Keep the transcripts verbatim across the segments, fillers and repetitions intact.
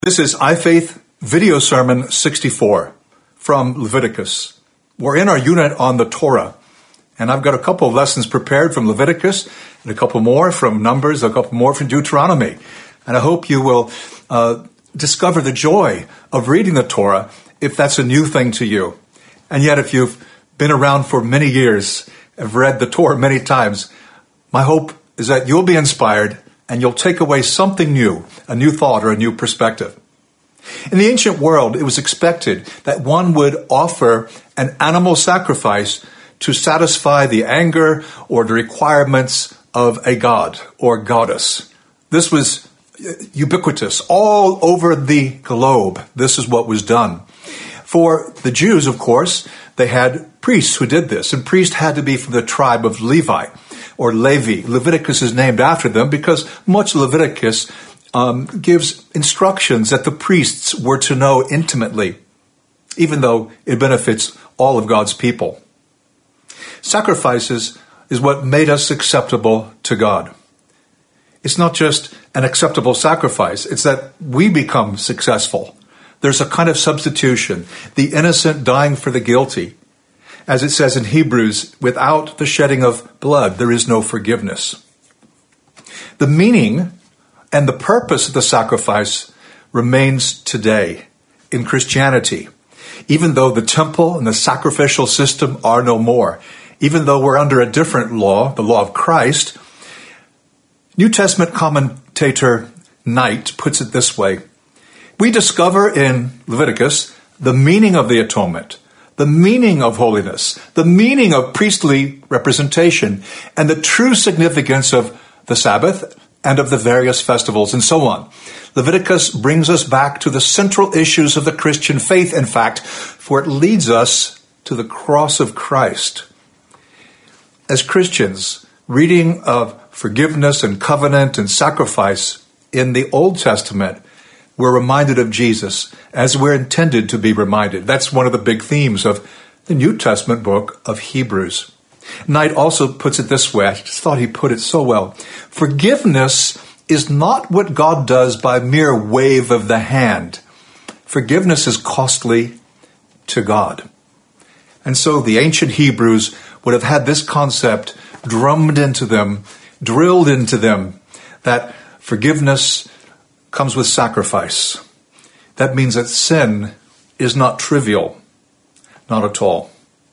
This is iFaith Video Sermon sixty-four from Leviticus. We're in our unit on the Torah, and I've got a couple of lessons prepared from Leviticus, and a couple more from Numbers, a couple more from Deuteronomy. And I hope you will uh, discover the joy of reading the Torah if that's a new thing to you. And yet if you've been around for many years, have read the Torah many times, my hope is that you'll be inspired and you'll take away something new, a new thought or a new perspective. In the ancient world, it was expected that one would offer an animal sacrifice to satisfy the anger or the requirements of a god or goddess. This was ubiquitous all over the globe. This is what was done. For the Jews, of course, they had priests who did this, and priests had to be from the tribe of Levi or Levi. Leviticus is named after them because much of Leviticus um, gives instructions that the priests were to know intimately, even though it benefits all of God's people. Sacrifices is what made us acceptable to God. It's not just an acceptable sacrifice, it's that we become successful. There's a kind of substitution, the innocent dying for the guilty. As it says in Hebrews, without the shedding of blood, there is no forgiveness. The meaning and the purpose of the sacrifice remains today in Christianity. Even though the temple and the sacrificial system are no more, even though we're under a different law, the law of Christ, New Testament commentator Knight puts it this way. We discover in Leviticus the meaning of the atonement, the meaning of holiness, the meaning of priestly representation, and the true significance of the Sabbath and of the various festivals and so on. Leviticus brings us back to the central issues of the Christian faith, in fact, for it leads us to the cross of Christ. As Christians, reading of forgiveness and covenant and sacrifice in the Old Testament, we're reminded of Jesus as we're intended to be reminded. That's one of the big themes of the New Testament book of Hebrews. Knight also puts it this way. I just thought he put it so well. Forgiveness is not what God does by mere wave of the hand. Forgiveness is costly to God. And so the ancient Hebrews would have had this concept drummed into them, drilled into them, that forgiveness comes with sacrifice. That means that sin is not trivial. Not at all.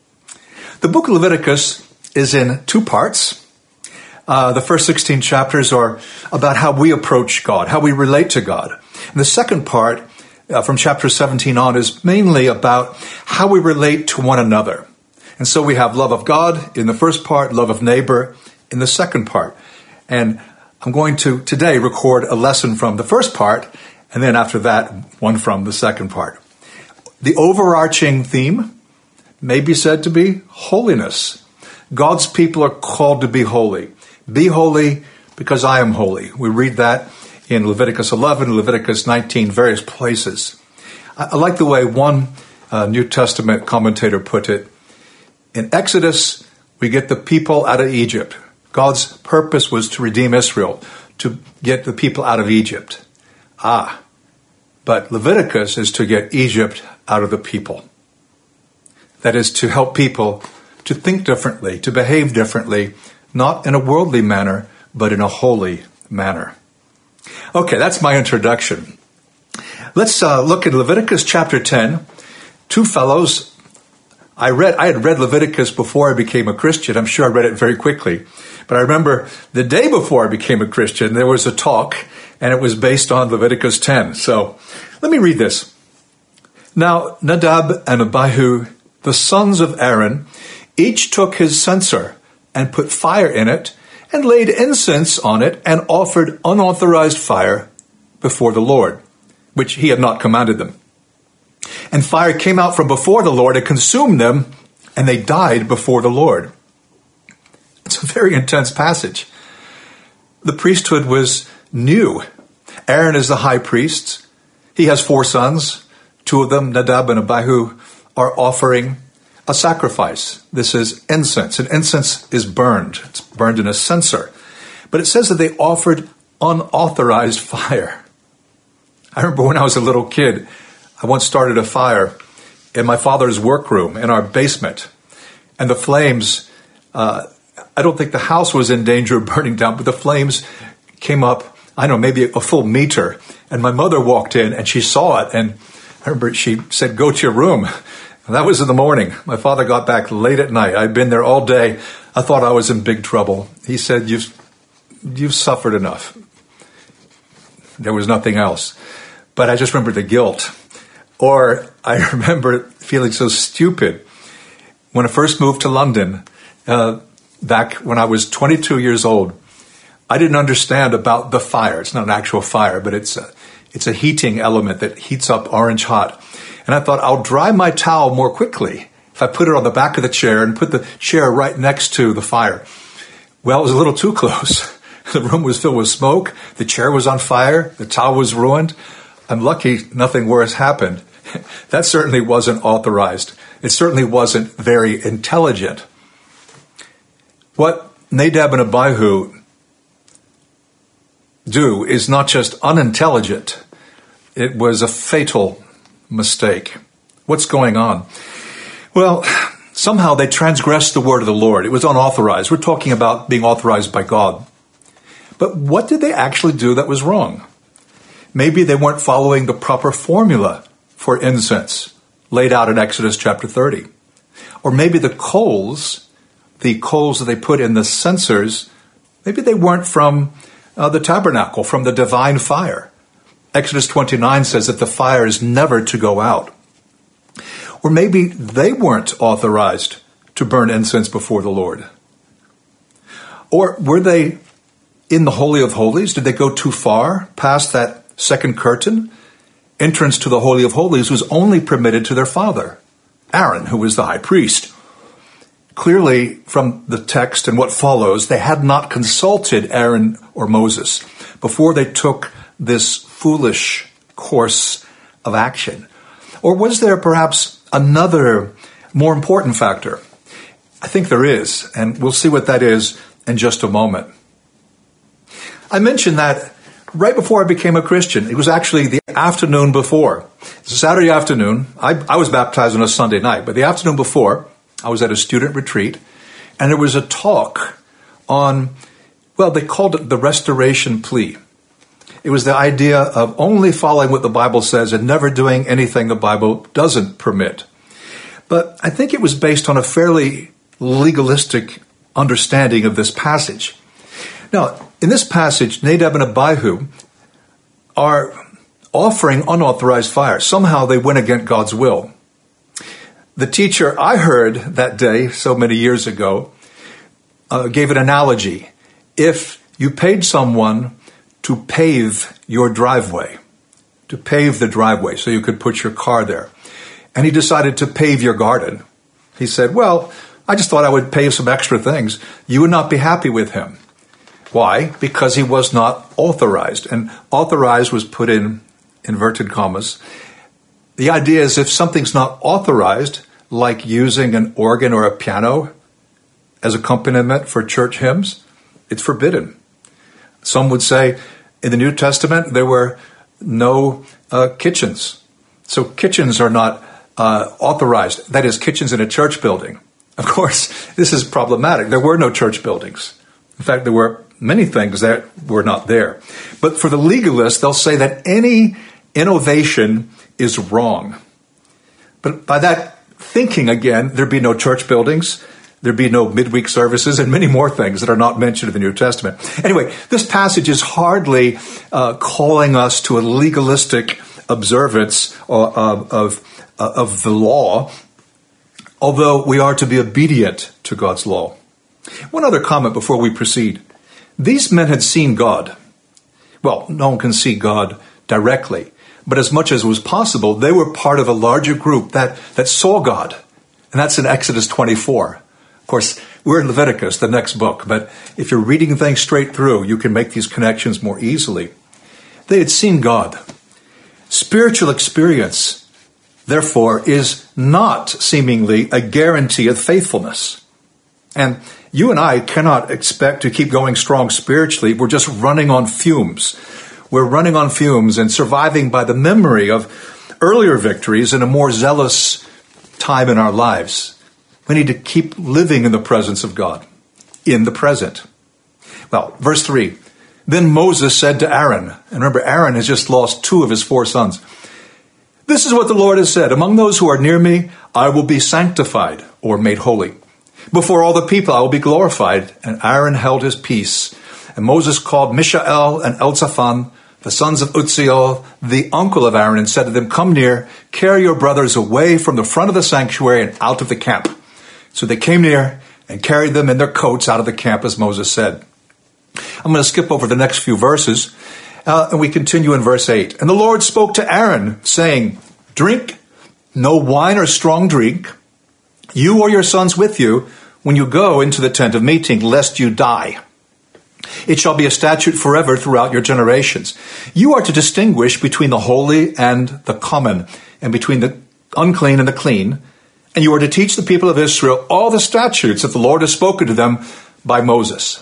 The book of Leviticus is in two parts. Uh, the first sixteen chapters are about how we approach God, how we relate to God. And the second part, uh, from chapter seventeen on, is mainly about how we relate to one another. And so we have love of God in the first part, love of neighbor in the second part. And I'm going to today record a lesson from the first part, and then after that, one from the second part. The overarching theme may be said to be holiness. God's people are called to be holy. Be holy because I am holy. We read that in Leviticus eleven, Leviticus nineteen, various places. I, I like the way one uh, New Testament commentator put it. In Exodus, we get the people out of Egypt. God's purpose was to redeem Israel, to get the people out of Egypt. Ah, but Leviticus is to get Egypt out of the people. That is to help people to think differently, to behave differently, not in a worldly manner, but in a holy manner. Okay, that's my introduction. Let's uh, look at Leviticus chapter ten. Two fellows. I read. I had read Leviticus before I became a Christian. I'm sure I read it very quickly. But I remember the day before I became a Christian, there was a talk, and it was based on Leviticus ten. So let me read this. Now, Nadab and Abihu, the sons of Aaron, each took his censer and put fire in it and laid incense on it and offered unauthorized fire before the Lord, which he had not commanded them. And fire came out from before the Lord and consumed them, and they died before the Lord. It's a very intense passage. The priesthood was new. Aaron is the high priest. He has four sons. Two of them, Nadab and Abihu, are offering a sacrifice. This is incense. And incense is burned. It's burned in a censer. But it says that they offered unauthorized fire. I remember when I was a little kid, I once started a fire in my father's workroom in our basement. And the flames, uh, I don't think the house was in danger of burning down, but the flames came up, I don't know, maybe a full meter. And my mother walked in and she saw it. And I remember she said, go to your room. And that was in the morning. My father got back late at night. I'd been there all day. I thought I was in big trouble. He said, you've, you've suffered enough. There was nothing else. But I just remember the guilt. Or I remember feeling so stupid when I first moved to London, uh, back when I was twenty-two years old. I didn't understand about the fire. It's not an actual fire, but it's a, it's a heating element that heats up orange hot. And I thought, I'll dry my towel more quickly if I put it on the back of the chair and put the chair right next to the fire. Well, it was a little too close. The room was filled with smoke. The chair was on fire. The towel was ruined. I'm lucky nothing worse happened. That certainly wasn't authorized. It certainly wasn't very intelligent. What Nadab and Abihu do is not just unintelligent. It was a fatal mistake. What's going on? Well, somehow they transgressed the word of the Lord. It was unauthorized. We're talking about being authorized by God. But what did they actually do that was wrong? Maybe they weren't following the proper formula for incense laid out in Exodus chapter thirty. Or maybe the coals, the coals that they put in the censers, maybe they weren't from uh, the tabernacle, from the divine fire. Exodus twenty-nine says that the fire is never to go out. Or maybe they weren't authorized to burn incense before the Lord. Or were they in the Holy of Holies? Did they go too far past that second curtain? Entrance to the Holy of Holies was only permitted to their father, Aaron, who was the high priest. Clearly, from the text and what follows, they had not consulted Aaron or Moses before they took this foolish course of action. Or was there perhaps another more important factor? I think there is, and we'll see what that is in just a moment. I mentioned that right before I became a Christian. It was actually the afternoon before. It's a Saturday afternoon. I, I was baptized on a Sunday night, but the afternoon before, I was at a student retreat, and there was a talk on, well, they called it the restoration plea. It was the idea of only following what the Bible says and never doing anything the Bible doesn't permit. But I think it was based on a fairly legalistic understanding of this passage. Now, in this passage, Nadab and Abihu are offering unauthorized fire. Somehow they went against God's will. The teacher I heard that day, so many years ago, uh, gave an analogy. If you paid someone to pave your driveway, to pave the driveway so you could put your car there, and he decided to pave your garden, he said, well, I just thought I would pave some extra things. You would not be happy with him. Why? Because he was not authorized. And authorized was put in inverted commas. The idea is if something's not authorized, like using an organ or a piano as accompaniment for church hymns, it's forbidden. Some would say in the New Testament there were no uh, kitchens. So kitchens are not uh, authorized. That is, kitchens in a church building. Of course, this is problematic. There were no church buildings. In fact, there were many things that were not there. But for the legalists, they'll say that any innovation is wrong. But by that thinking, again, there'd be no church buildings, there'd be no midweek services, and many more things that are not mentioned in the New Testament. Anyway, this passage is hardly uh, calling us to a legalistic observance of, of, of the law, although we are to be obedient to God's law. One other comment before we proceed. These men had seen God. Well, no one can see God directly, but as much as was possible, they were part of a larger group that, that saw God. And that's in Exodus twenty-four. Of course, we're in Leviticus, the next book, but if you're reading things straight through, you can make these connections more easily. They had seen God. Spiritual experience, therefore, is not seemingly a guarantee of faithfulness. And you and I cannot expect to keep going strong spiritually. We're just running on fumes. we're running on fumes and surviving by the memory of earlier victories in a more zealous time in our lives. We need to keep living in the presence of God, in the present. Well, verse three, then Moses said to Aaron, and remember, Aaron has just lost two of his four sons. This is what the Lord has said, among those who are near me, I will be sanctified or made holy. Before all the people I will be glorified. And Aaron held his peace. And Moses called Mishael and Elzaphan, the sons of Uzziel, the uncle of Aaron, and said to them, come near, carry your brothers away from the front of the sanctuary and out of the camp. So they came near and carried them in their coats out of the camp, as Moses said. I'm going to skip over the next few verses, uh, and we continue in verse eight. And the Lord spoke to Aaron, saying, drink no wine or strong drink, you or your sons with you, when you go into the tent of meeting, lest you die. It shall be a statute forever throughout your generations. You are to distinguish between the holy and the common, and between the unclean and the clean. And you are to teach the people of Israel all the statutes that the Lord has spoken to them by Moses.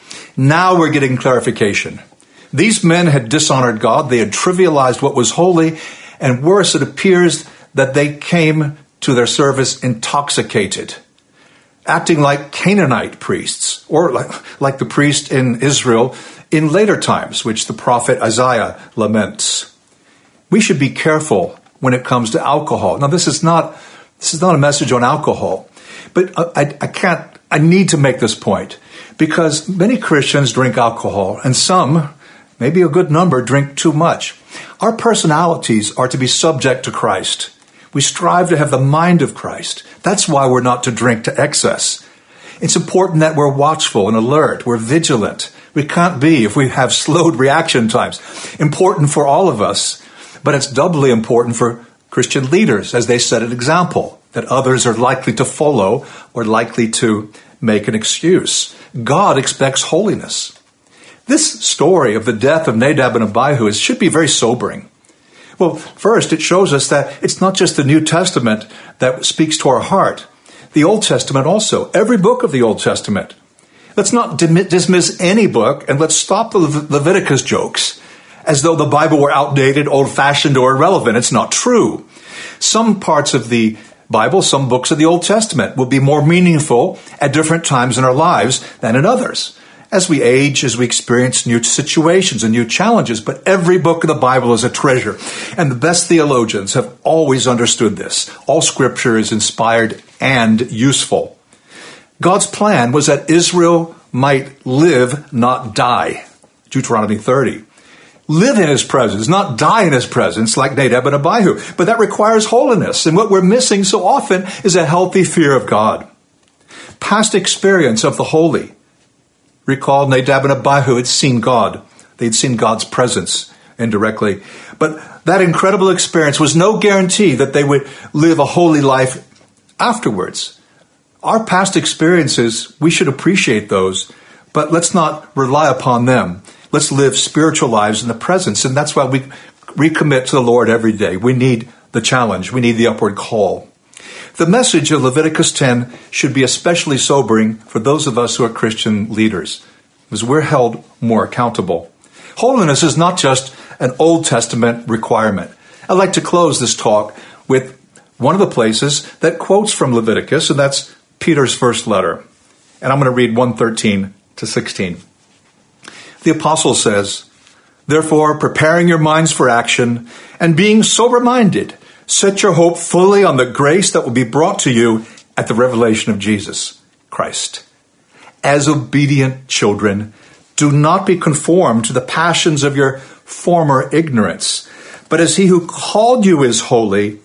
Now we're getting clarification. These men had dishonored God. They had trivialized what was holy. And worse, it appears that they came to their service intoxicated, acting like Canaanite priests, or like, like the priest in Israel in later times, which the prophet Isaiah laments. We should be careful when it comes to alcohol. Now, this is not this is not a message on alcohol, but I, I can't. I need to make this point because many Christians drink alcohol, and some, maybe a good number, drink too much. Our personalities are to be subject to Christ. We strive to have the mind of Christ. That's why we're not to drink to excess. It's important that we're watchful and alert. We're vigilant. We can't be if we have slowed reaction times. Important for all of us, but it's doubly important for Christian leaders as they set an example that others are likely to follow or likely to make an excuse. God expects holiness. This story of the death of Nadab and Abihu is, should be very sobering. Well, first, it shows us that it's not just the New Testament that speaks to our heart. The Old Testament also. Every book of the Old Testament. Let's not dismiss any book, and let's stop the Le- Leviticus jokes as though the Bible were outdated, old-fashioned, or irrelevant. It's not true. Some parts of the Bible, some books of the Old Testament will be more meaningful at different times in our lives than in others. As we age, as we experience new situations and new challenges, but every book of the Bible is a treasure. And the best theologians have always understood this. All scripture is inspired and useful. God's plan was that Israel might live, not die. Deuteronomy thirty. Live in his presence, not die in his presence like Nadab and Abihu. But that requires holiness. And what we're missing so often is a healthy fear of God. Past experience of the holy. Recall Nadab and Abihu had seen God. They'd seen God's presence indirectly. But that incredible experience was no guarantee that they would live a holy life afterwards. Our past experiences, we should appreciate those, but let's not rely upon them. Let's live spiritual lives in the presence, and that's why we recommit to the Lord every day. We need the challenge. We need the upward call. The message of Leviticus ten should be especially sobering for those of us who are Christian leaders, because we're held more accountable. Holiness is not just an Old Testament requirement. I'd like to close this talk with one of the places that quotes from Leviticus, and that's Peter's first letter. And I'm going to read one thirteen to sixteen. The apostle says, therefore, preparing your minds for action and being sober-minded, set your hope fully on the grace that will be brought to you at the revelation of Jesus Christ. As obedient children, do not be conformed to the passions of your former ignorance, but as he who called you is holy,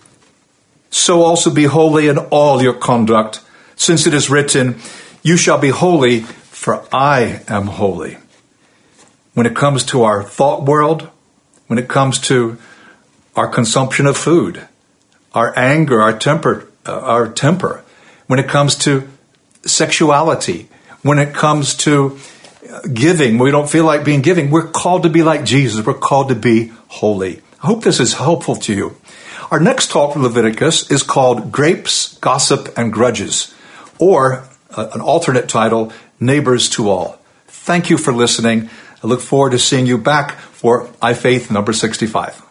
so also be holy in all your conduct, since it is written, you shall be holy, for I am holy. When it comes to our thought world, when it comes to our consumption of food, our anger, our temper, uh, our temper, when it comes to sexuality, when it comes to giving, we don't feel like being giving, we're called to be like Jesus. We're called to be holy. I hope this is helpful to you. Our next talk from Leviticus is called Grapes, Gossip, and Grudges, or uh, an alternate title, Neighbors to All. Thank you for listening. I look forward to seeing you back for iFaith number sixty-five.